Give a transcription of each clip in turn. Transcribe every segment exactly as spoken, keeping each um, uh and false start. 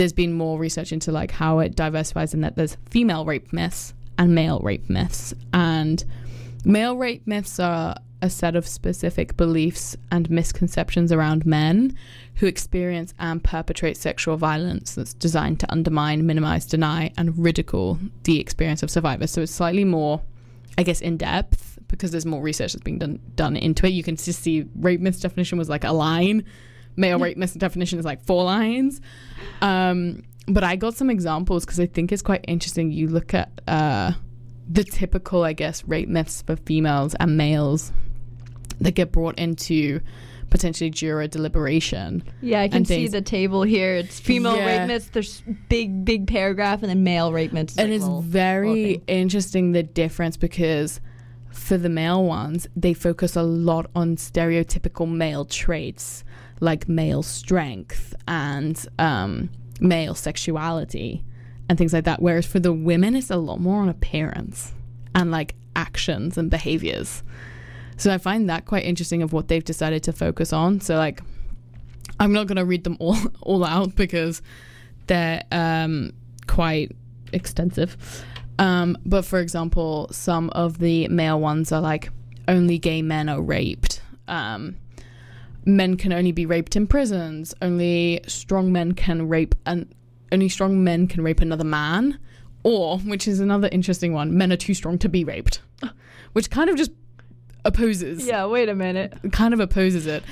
there's been more research into like how it diversifies in that there's female rape myths and male rape myths. And male rape myths are a set of specific beliefs and misconceptions around men who experience and perpetrate sexual violence that's designed to undermine, minimize, deny, and ridicule the experience of survivors. So it's slightly more, I guess, in depth because there's more research that's being done done into it. You can just see rape myths definition was like a line. Male rape myths definition is like four lines. Um, but I got some examples because I think it's quite interesting. You look at uh, the typical, I guess, rape myths for females and males that get brought into potentially juror deliberation. Yeah, I can see the table here. It's female yeah. rape myths. There's big, big paragraph, and then male rape myths. And like it's little, very little interesting, the difference, because for the male ones, they focus a lot on stereotypical male traits like male strength and um, male sexuality and things like that. Whereas for the women, it's a lot more on appearance and like actions and behaviors. So I find that quite interesting of what they've decided to focus on. So like, I'm not going to read them all all out because they're um, quite extensive. Um, but for example, some of the male ones are like, only gay men are raped. Um, men can only be raped in prisons. Only strong men can rape, and only strong men can rape another man. Or, which is another interesting one, men are too strong to be raped, which kind of just opposes. Yeah, wait a minute. Kind of opposes it.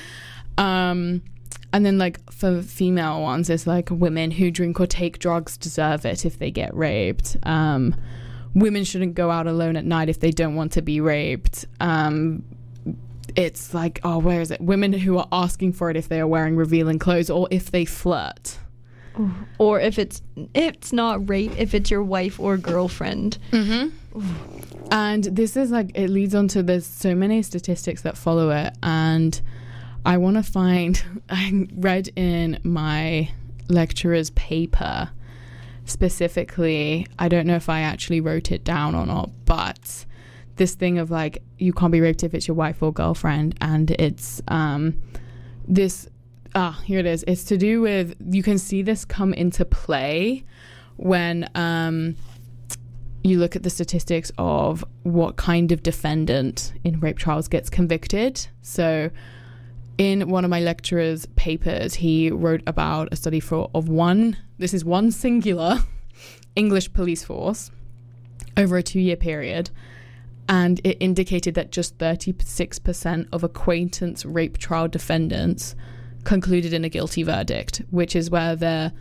Um, and then like for female ones, it's like women who drink or take drugs deserve it if they get raped. Um, women shouldn't go out alone at night if they don't want to be raped. Um, it's like, oh, where is it? Women who are asking for it if they are wearing revealing clothes or if they flirt. Or if it's it's not rape, if it's your wife or girlfriend. Mm-hmm. And this is like, it leads on to, there's so many statistics that follow it. And I want to find, I read in my lecturer's paper specifically, I don't know if I actually wrote it down or not, but this thing of like, you can't be raped if it's your wife or girlfriend. And it's um, this, ah, here it is. It's to do with, you can see this come into play when um, you look at the statistics of what kind of defendant in rape trials gets convicted. So in one of my lecturer's papers, he wrote about a study for of one, this is one singular English police force over a two-year period. And it indicated that just thirty-six percent of acquaintance rape trial defendants concluded in a guilty verdict, which is where the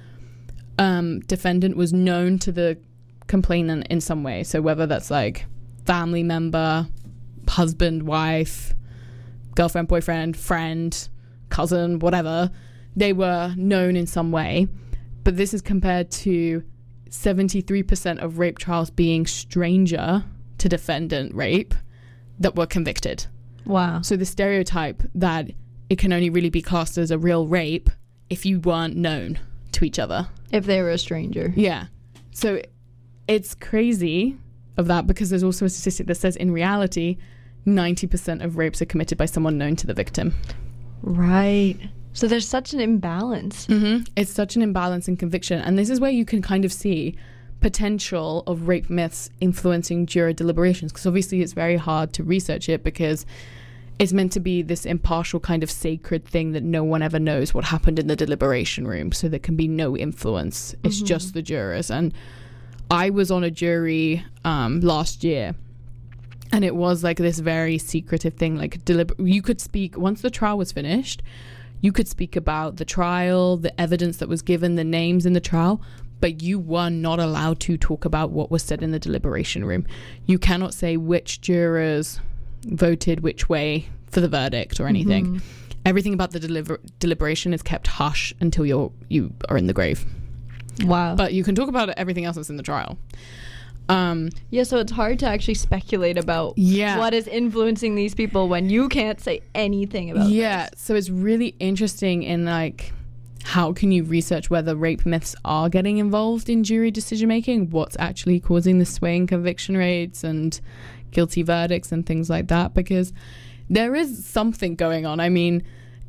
um, defendant was known to the complainant in some way. So whether that's like family member, husband, wife, girlfriend, boyfriend, friend, cousin, whatever, they were known in some way. But this is compared to seventy-three percent of rape trials being stranger to defendant rape that were convicted. Wow. So the stereotype that it can only really be classed as a real rape if you weren't known to each other. If they were a stranger. Yeah. So it's crazy of that, because there's also a statistic that says in reality, ninety percent of rapes are committed by someone known to the victim. Right. So there's such an imbalance. Mm-hmm. It's such an imbalance in conviction. And this is where you can kind of see potential of rape myths influencing juror deliberations, because obviously it's very hard to research it because it's meant to be this impartial kind of sacred thing that no one ever knows what happened in the deliberation room, so there can be no influence. It's mm-hmm. just the jurors. And I was on a jury um, last year, and it was like this very secretive thing. Like deliber- you could speak, once the trial was finished, you could speak about the trial, the evidence that was given, the names in the trial, but you were not allowed to talk about what was said in the deliberation room. You cannot say which jurors voted which way for the verdict or anything. Mm-hmm. Everything about the deliver- deliberation is kept hush until you're you are in the grave. Wow. But you can talk about everything else that's in the trial. Um, yeah, so it's hard to actually speculate about yeah. what is influencing these people when you can't say anything about yeah, this. So it's really interesting in like, how can you research whether rape myths are getting involved in jury decision making? What's actually causing the sway in conviction rates and guilty verdicts and things like that? Because there is something going on. I mean,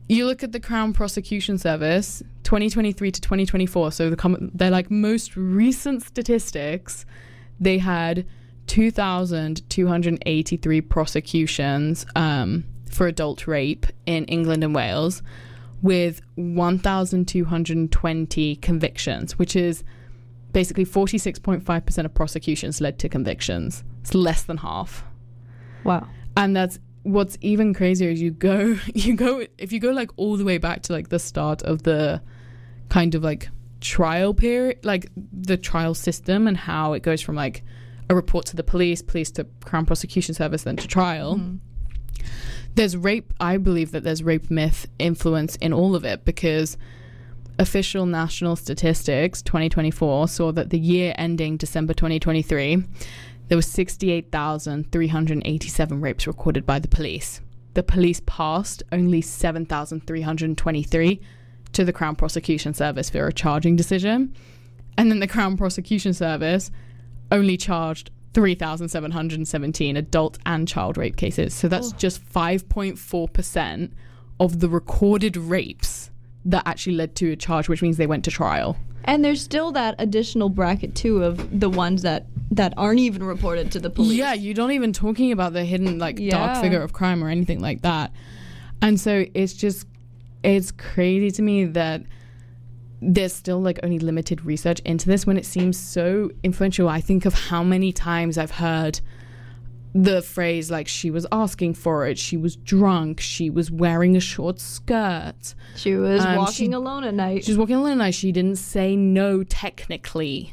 you look at the Crown Prosecution Service, twenty twenty-three to twenty twenty-four, so the com- they're like most recent statistics, they had two thousand two hundred eighty-three prosecutions um, for adult rape in England and Wales, with one thousand two hundred twenty convictions, which is basically forty-six point five percent of prosecutions led to convictions. It's less than half. Wow. And that's what's even crazier is you go, you go, if you go like all the way back to like the start of the kind of like trial period, like the trial system and how it goes from like a report to the police, police to Crown Prosecution Service, then to trial. Mm. There's rape, I believe that there's rape myth influence in all of it, because official national statistics twenty twenty-four saw that the year ending December twenty twenty-three, there were sixty-eight thousand three hundred eighty-seven rapes recorded by the police. The police passed only seven thousand three hundred twenty-three to the Crown Prosecution Service for a charging decision. And then the Crown Prosecution Service only charged three thousand seven hundred seventeen adult and child rape cases. So that's oh. just five point four percent of the recorded rapes that actually led to a charge, which means they went to trial. And there's still that additional bracket, too, of the ones that, that aren't even reported to the police. Yeah, you're not even talking about the hidden, like, yeah. dark figure of crime or anything like that. And so it's just, it's crazy to me that there's still, like, only limited research into this when it seems so influential. I think of how many times I've heard the phrase, like, she was asking for it, she was drunk, she was wearing a short skirt. She was um, walking she, alone at night. She was walking alone at night. She didn't say no technically.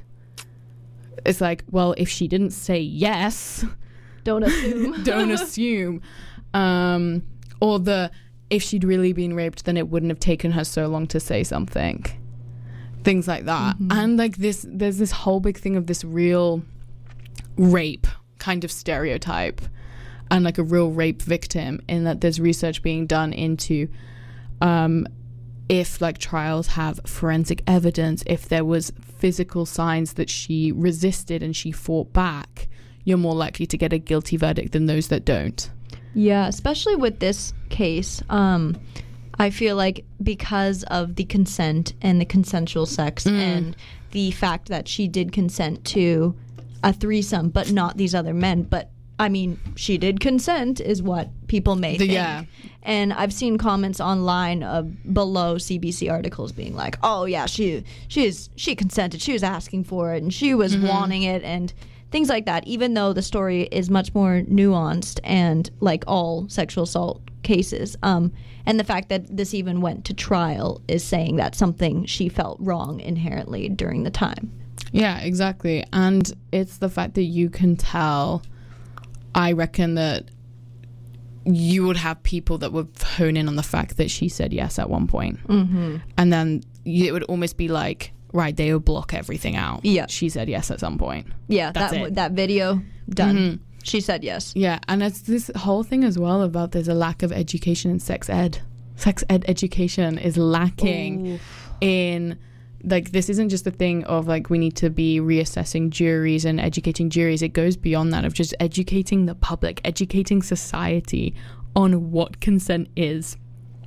It's like, well, if she didn't say yes... Don't assume. don't assume. Um, or the, if she'd really been raped, then it wouldn't have taken her so long to say something. Things like that. Mm-hmm. And, like, this, there's this whole big thing of this real rape kind of stereotype and like a real rape victim, in that there's research being done into um if like trials have forensic evidence, if there was physical signs that she resisted and she fought back, you're more likely to get a guilty verdict than those that don't. Yeah, especially with this case. um I feel like because of the consent and the consensual sex mm. and the fact that she did consent to a threesome, but not these other men. But I mean, she did consent, is what people may think. Yeah. And I've seen comments online uh, below C B C articles being like, "Oh yeah, she she is she consented. She was asking for it, and she was mm-hmm. wanting it, and things like that." Even though the story is much more nuanced and like all sexual assault cases, um, and the fact that this even went to trial is saying that something she felt wrong inherently during the time. Yeah, exactly. And it's the fact that you can tell, I reckon that you would have people that would hone in on the fact that she said yes at one point. Mm-hmm. And then it would almost be like, right, they would block everything out. Yeah. She said yes at some point. Yeah, That's that it. that video, done. Mm-hmm. She said yes. Yeah, and it's this whole thing as well about there's a lack of education in sex ed. Sex ed education is lacking Ooh. in... Like, this isn't just a thing of, like, we need to be reassessing juries and educating juries. It goes beyond that, of just educating the public, educating society on what consent is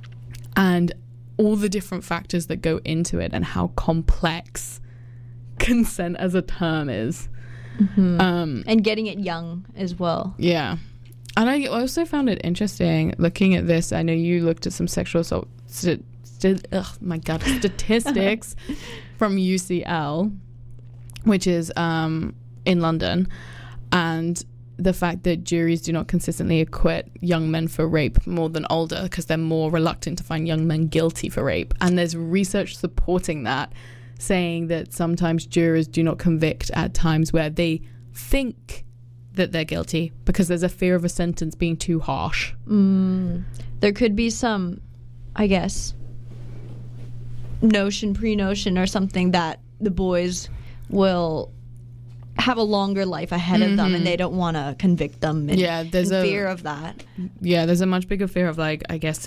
and all the different factors that go into it and how complex consent as a term is. Mm-hmm. Um, and getting it young as well. Yeah. And I also found it interesting looking at this. I know you looked at some sexual assault st- st- oh my god statistics from U C L, which is um, in London, and the fact that juries do not consistently acquit young men for rape more than older, because they're more reluctant to find young men guilty for rape. And there's research supporting that, saying that sometimes jurors do not convict at times where they think that they're guilty because there's a fear of a sentence being too harsh. Mm. There could be some, I guess, notion, pre-notion or something that the boys will have a longer life ahead mm-hmm. of them and they don't want to convict them in, yeah, there's in a fear of that. Yeah, there's a much bigger fear of, like, I guess,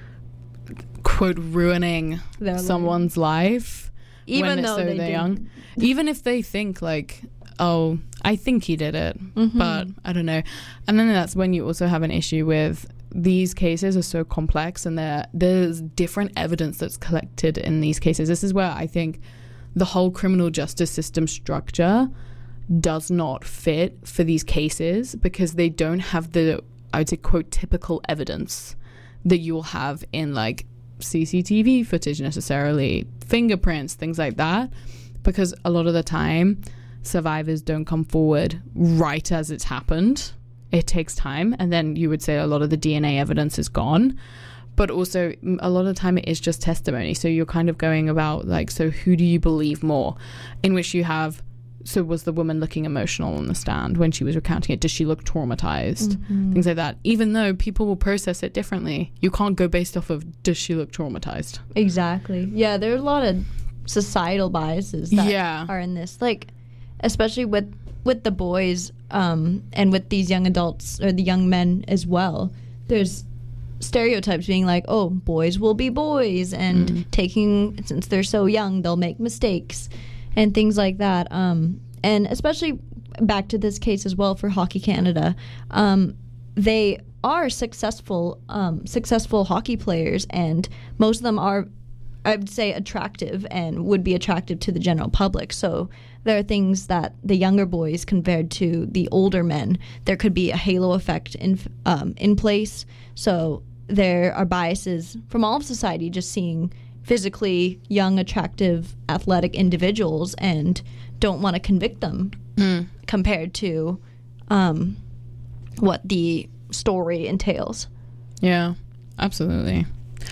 quote, ruining Their someone's life, life even when though so they they're did. young. Even if they think, like, oh, I think he did it, mm-hmm. but I don't know. And then that's when you also have an issue with these cases are so complex, and there there's different evidence that's collected in these cases. This is where I think the whole criminal justice system structure does not fit for these cases, because they don't have the, I would say, quote, typical evidence that you'll have in like C C T V footage necessarily, fingerprints, things like that, because a lot of the time survivors don't come forward right as it's happened. It takes time, and then you would say a lot of the D N A evidence is gone. But also a lot of the time it is just testimony, so you're kind of going about like, so who do you believe more, in which you have, so was the woman looking emotional on the stand when she was recounting it? Does she look traumatized? Mm-hmm. Things like that. Even though people will process it differently, you can't go based off of, does she look traumatized? Exactly. Yeah, there are a lot of societal biases that yeah. are in this. Like, especially with with the boys um, and with these young adults, or the young men as well. There's stereotypes being like, oh, boys will be boys, and mm. taking, since they're so young, they'll make mistakes. And things like that. Um, and especially back to this case as well for Hockey Canada, um, they are successful um, successful hockey players, and most of them are, I would say, attractive and would be attractive to the general public. So there are things that the younger boys compared to the older men, there could be a halo effect in um, in place. So there are biases from all of society just seeing physically young, attractive, athletic individuals and don't want to convict them mm. compared to um, what the story entails. Yeah, absolutely.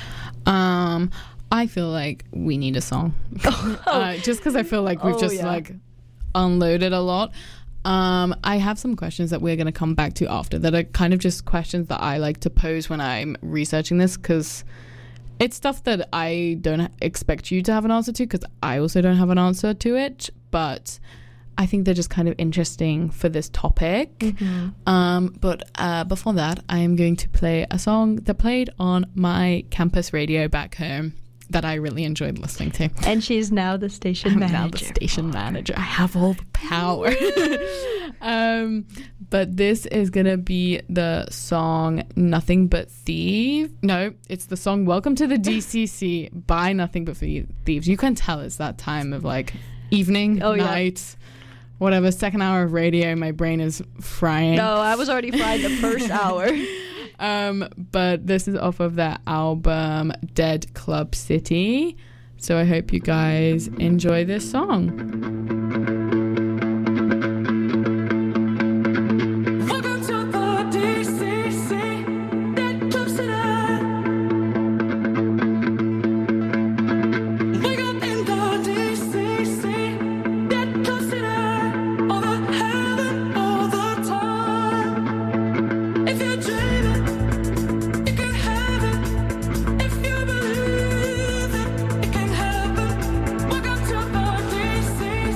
Um, I feel like we need a song. Oh. uh, just because I feel like we've oh, just yeah. like unloaded a lot. Um, I have some questions that we're going to come back to after that are kind of just questions that I like to pose when I'm researching this, because it's stuff that I don't expect you to have an answer to, because I also don't have an answer to it, but I think they're just kind of interesting for this topic. Mm-hmm. Um, but uh, before that, I am going to play a song that played on my campus radio back home that I really enjoyed listening to. And she's now the station I'm manager. now the station manager. I have all the power. um, but this is going to be the song Nothing But Thieves. No, it's the song Welcome to the D C C by Nothing But Thieves. You can tell it's that time of like evening, oh, night, yeah. whatever, second hour of radio. My brain is frying. No, I was already fried the first hour. Um, but this is off of their album Dead Club City. So I hope you guys enjoy this song. Welcome to the D C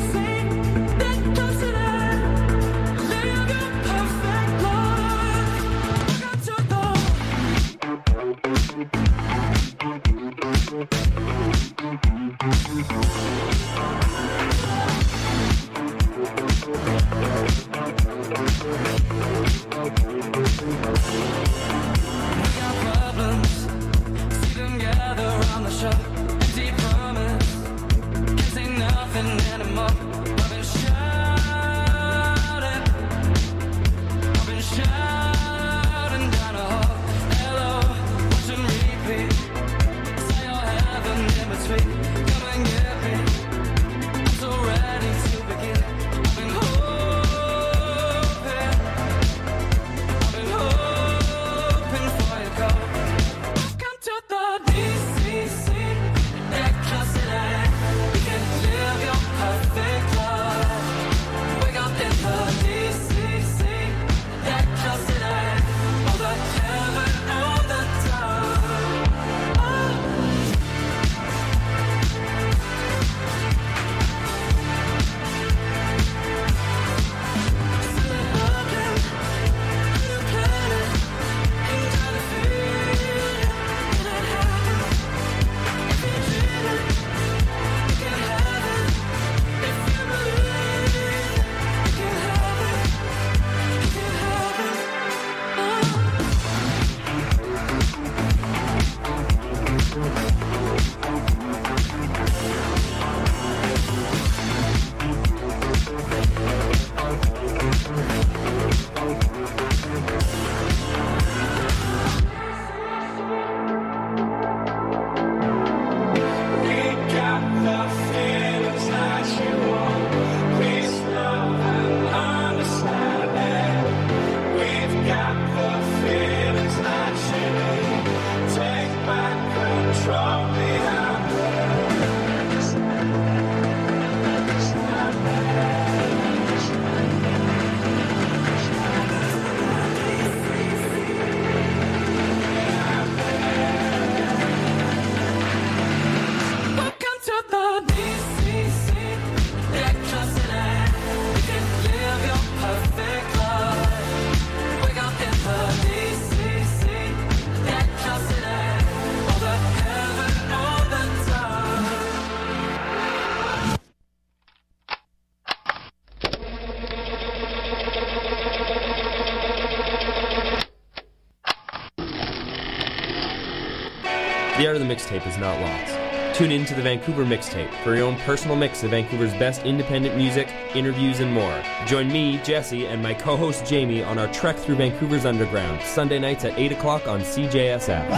The art of the mixtape is not lost. Tune in to the Vancouver Mixtape for your own personal mix of Vancouver's best independent music, interviews, and more. Join me, Jesse, and my co-host Jamie on our trek through Vancouver's underground, Sunday nights at eight o'clock on C J S F.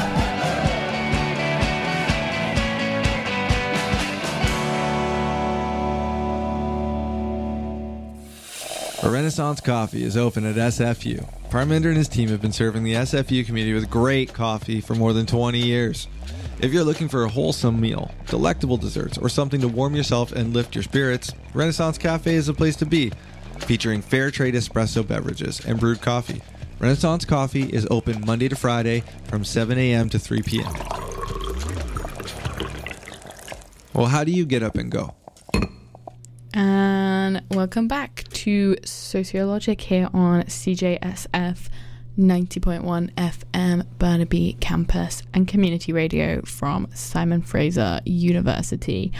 A Renaissance Coffee is open at S F U. Parminder and his team have been serving the S F U community with great coffee for more than twenty years. If you're looking for a wholesome meal, delectable desserts, or something to warm yourself and lift your spirits, Renaissance Cafe is a place to be. Featuring fair trade espresso beverages and brewed coffee, Renaissance Coffee is open Monday to Friday from seven a.m. to three p.m. Well, how do you get up and go? And welcome back to Sociologic here on C J S F ninety point one F M Burnaby Campus and Community Radio from Simon Fraser University.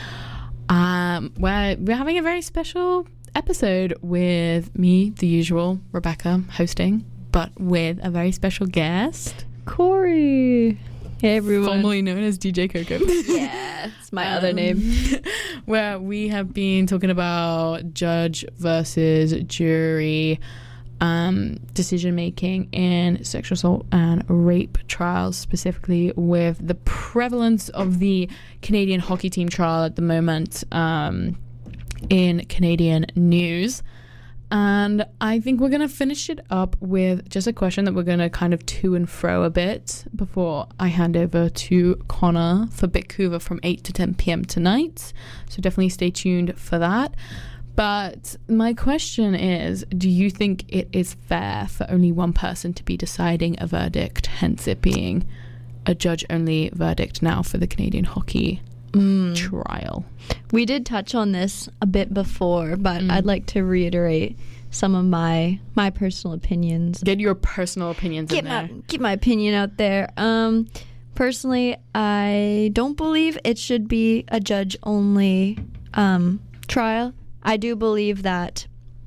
Um, where we're having a very special episode with me, the usual, Rebecca, hosting, but with a very special guest, Corey. Hey everyone. Formerly known as D J Coco. Yeah, it's my um, other name. Where we have been talking about judge versus jury um, decision making in sexual assault and rape trials, specifically with the prevalence of the Canadian hockey team trial at the moment um, in Canadian news. And I think we're going to finish it up with just a question that we're going to kind of to and fro a bit before I hand over to Connor for Bitcouver from eight to ten p.m. tonight. So definitely stay tuned for that. But my question is, do you think it is fair for only one person to be deciding a verdict, hence it being a judge-only verdict now for the Canadian hockey Mm. trial? We did touch on this a bit before, but mm. I'd like to reiterate some of my my personal opinions. Get your personal opinions get in there. My, get my opinion out there. Um, personally, I don't believe it should be a judge-only um, trial. I do believe that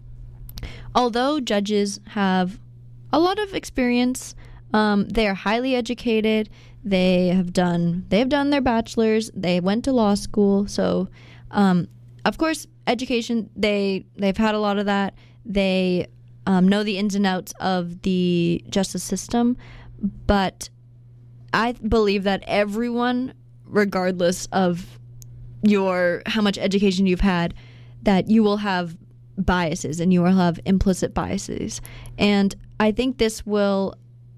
although judges have a lot of experience, um, they are highly educated. They have done they have done their bachelor's. They went to law school. So, um, of course, education, they, they've had a lot of that. They um, know the ins and outs of the justice system. But I believe that everyone, regardless of your how much education you've had, that you will have biases and you will have implicit biases. And I think this will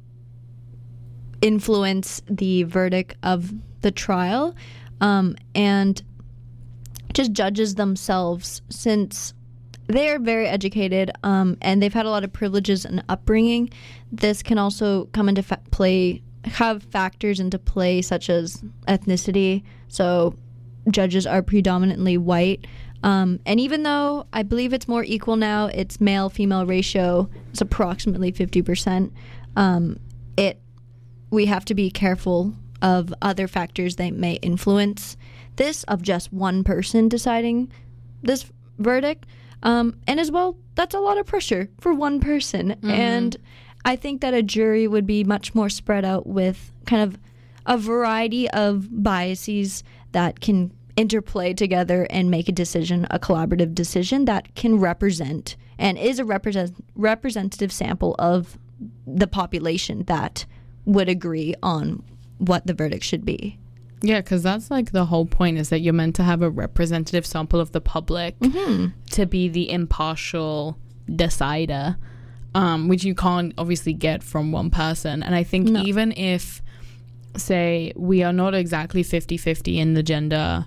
influence the verdict of the trial, um, and just judges themselves, since they are very educated um, and they've had a lot of privileges and upbringing. This can also come into fa- play, have factors into play such as ethnicity. So judges are predominantly white. Um, and even though I believe it's more equal now, its male-female ratio is approximately fifty percent. Um, it we have to be careful of other factors that may influence this, of just one person deciding this verdict. Um, and as well, that's a lot of pressure for one person. Mm-hmm. And I think that a jury would be much more spread out with kind of a variety of biases that can interplay together and make a decision, a collaborative decision that can represent and is a represent, representative sample of the population that would agree on what the verdict should be. Yeah, because that's like the whole point, is that you're meant to have a representative sample of the public mm-hmm. to be the impartial decider, um, which you can't obviously get from one person. And I think no. even if, say, we are not exactly fifty-fifty in the gender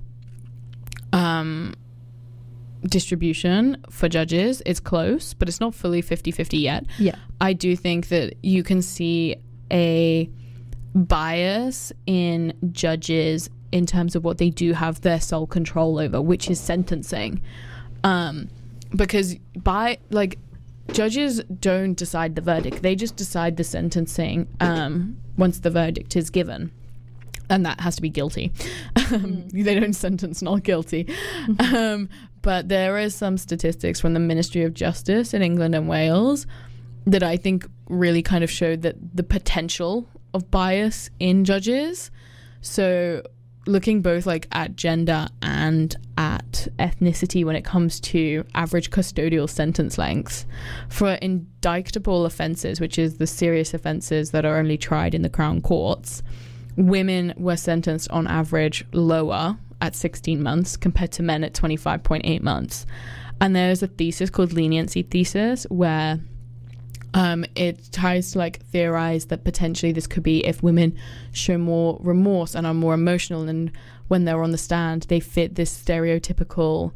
um, distribution for judges, it's close, but it's not fully fifty-fifty yet. Yeah. I do think that you can see a bias in judges in terms of what they do have their sole control over, which is sentencing, um because by like judges don't decide the verdict, they just decide the sentencing um once the verdict is given, and that has to be guilty. um, they don't sentence not guilty. um but there is some statistics from the Ministry of Justice in England and Wales that I think really kind of showed that the potential of bias in judges. So looking both like at gender and at ethnicity when it comes to average custodial sentence lengths for indictable offences, which is the serious offences that are only tried in the Crown Courts, women were sentenced on average lower at sixteen months compared to men at twenty-five point eight months. And there's a thesis called leniency thesis where um, it tries to like theorize that potentially this could be if women show more remorse and are more emotional, and when they're on the stand they fit this stereotypical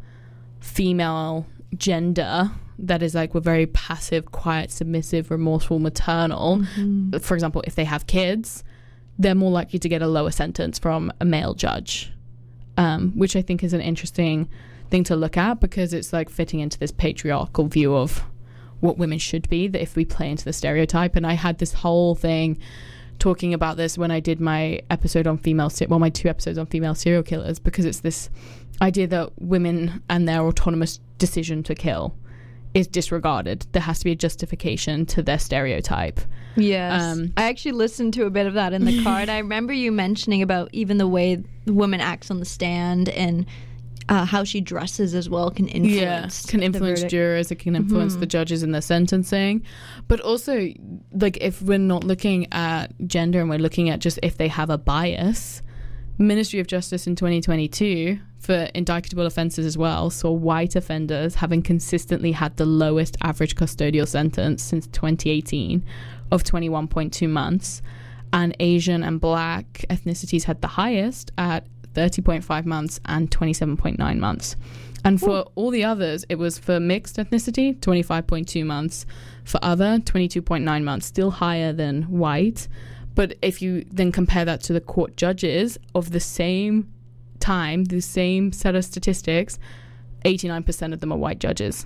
female gender that is like we're very passive, quiet, submissive, remorseful, maternal. Mm-hmm. For example, if they have kids, they're more likely to get a lower sentence from a male judge, um, which I think is an interesting thing to look at because it's like fitting into this patriarchal view of what women should be, that if we play into the stereotype. And I had this whole thing talking about this when I did my episode on female, well, my two episodes on female serial killers, because it's this idea that women and their autonomous decision to kill is disregarded. There has to be a justification to their stereotype. Yes. Um, I actually listened to a bit of that in the car, and I remember you mentioning about even the way the woman acts on the stand and uh, how she dresses as well can influence. Yeah, can influence jurors, it can influence mm-hmm. the judges in their sentencing. But also, like, if we're not looking at gender and we're looking at just if they have a bias, Ministry of Justice in twenty twenty-two for indictable offences as well saw white offenders having consistently had the lowest average custodial sentence since twenty eighteen of twenty-one point two months, and Asian and black ethnicities had the highest at thirty point five months and twenty-seven point nine months. And for Ooh. all the others, it was for mixed ethnicity, twenty-five point two months, for other, twenty-two point nine months, still higher than white. But if you then compare that to the court judges of the same time, the same set of statistics, eighty-nine percent of them are white judges,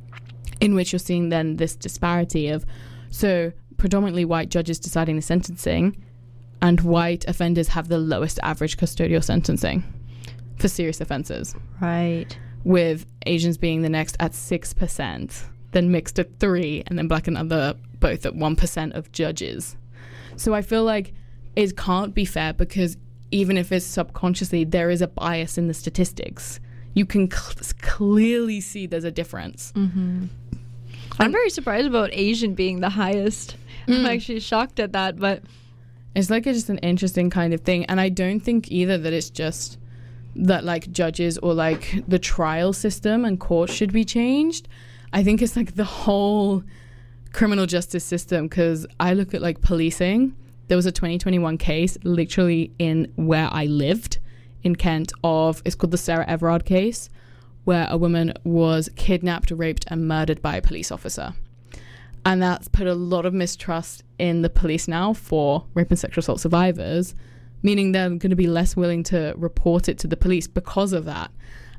in which you're seeing then this disparity of, so predominantly white judges deciding the sentencing, and white offenders have the lowest average custodial sentencing for serious offences. Right. With Asians being the next at six percent, then mixed at three, and then black and other both at one percent of judges. So I feel like it can't be fair because even if it's subconsciously, there is a bias in the statistics. You can cl- clearly see there's a difference. Mm-hmm. I'm very surprised about Asian being the highest. Mm. I'm actually shocked at that, but it's like a, just an interesting kind of thing. And I don't think either that it's just that like judges or like the trial system and courts should be changed. I think it's like the whole criminal justice system, because I look at like policing. There was a twenty twenty-one case literally in where I lived in Kent of, it's called the Sarah Everard case, where a woman was kidnapped, raped and murdered by a police officer. And that's put a lot of mistrust in the police now for rape and sexual assault survivors, meaning they're going to be less willing to report it to the police because of that.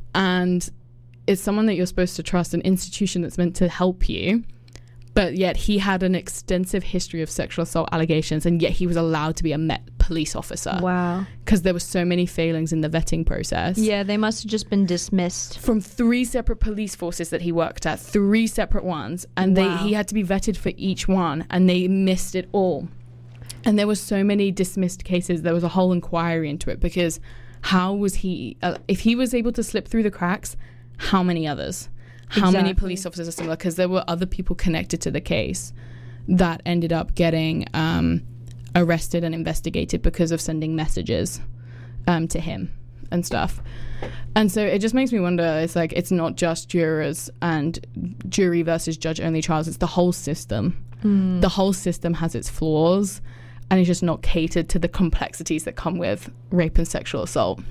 And it's someone that you're supposed to trust, an institution that's meant to help you. But yet he had an extensive history of sexual assault allegations, and yet he was allowed to be a Met police officer. Wow. Because there were so many failings in the vetting process. Yeah, they must have just been dismissed. From three separate police forces that he worked at, three separate ones. And wow. they he had to be vetted for each one, and they missed it all. And there were so many dismissed cases. There was a whole inquiry into it, because how was he, uh, if he was able to slip through the cracks, how many others? How exactly. many police officers are similar? Because there were other people connected to the case that ended up getting um, arrested and investigated because of sending messages um, to him and stuff. And so it just makes me wonder, it's like, it's not just jurors and jury versus judge-only trials, it's the whole system. Mm. The whole system has its flaws, and it's just not catered to the complexities that come with rape and sexual assault.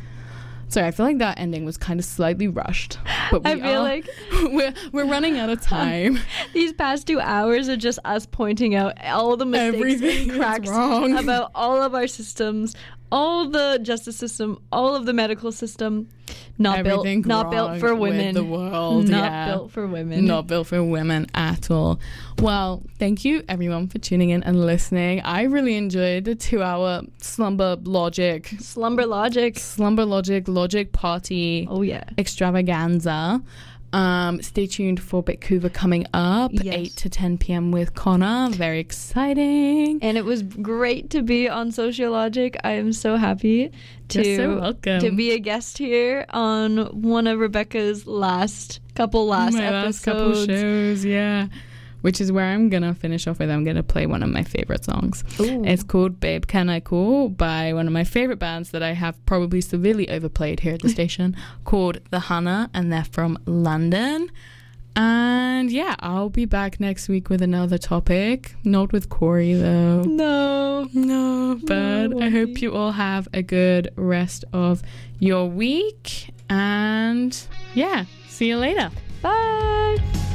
Sorry, I feel like that ending was kind of slightly rushed. But we I feel are, like we're we're running out of time. These past two hours are just us pointing out all the mistakes Everything and cracks wrong. about all of our systems, all the justice system, all of the medical system. Not Everything built, not built for women. With the world, not yeah. built for women. Not built for women at all. Well, thank you everyone for tuning in and listening. I really enjoyed the two-hour slumber logic, slumber logic, slumber logic, logic party. Oh yeah, extravaganza. Um, stay tuned for Vancouver coming up, Yes. eight to ten p.m. with Connor. Very exciting. And it was great to be on Sociologic. I am so happy to, You're so welcome. to be a guest here on one of Rebecca's last couple last my episodes. last couple shows, yeah. Which is where I'm gonna finish off with. I'm gonna play one of my favorite songs. Ooh. It's called "Babe Can I Call" by one of my favorite bands that I have probably severely overplayed here at the station, called The Hannah, and they're from London. And yeah, I'll be back next week with another topic. Not with Corey though. No. No, but No, I hope Wendy. you all have a good rest of your week. And yeah, see you later. Bye.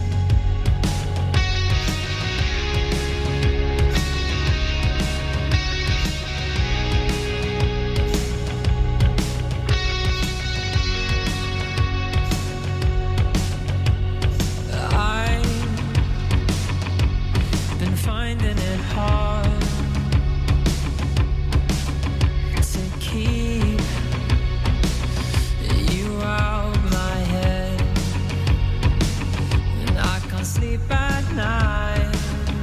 I've been finding it hard to keep you out my head, and I can't sleep at night.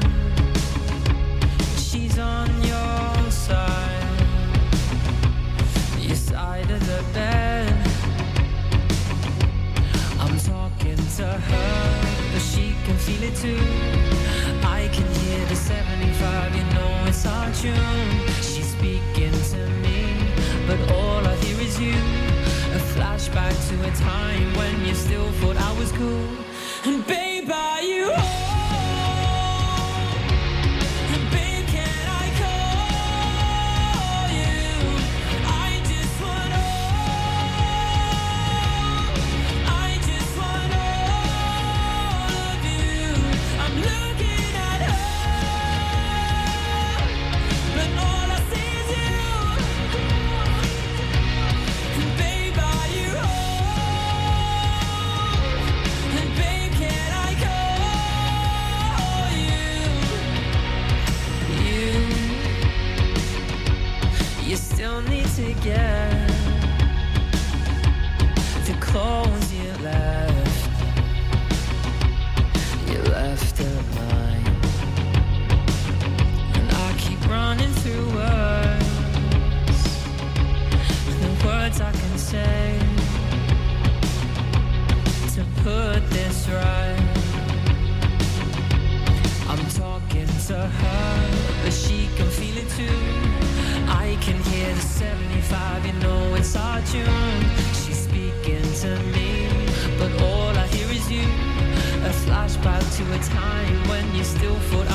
She's on your side, your side of the bed. I'm talking to her, but she can feel it too. I can hear the seventy-five, you know it's our tune. She's speaking to me, but all I hear is you. A flashback to a time when you still thought I was cool. And babe, are you home? And babe, can I call you? I just want all. I just want all of you. I'm looking at her, but all I see is you. And babe, are you home? And babe, can I call you? You, you still need to get the clothes you left. You left at mine, and I keep running through words, the words I can say to put this right. I'm talking to her, but she can feel it too. I can hear the seventy-five, you know it's our tune. She's speaking to me, but all I hear is you. A flashback to a time when you still thought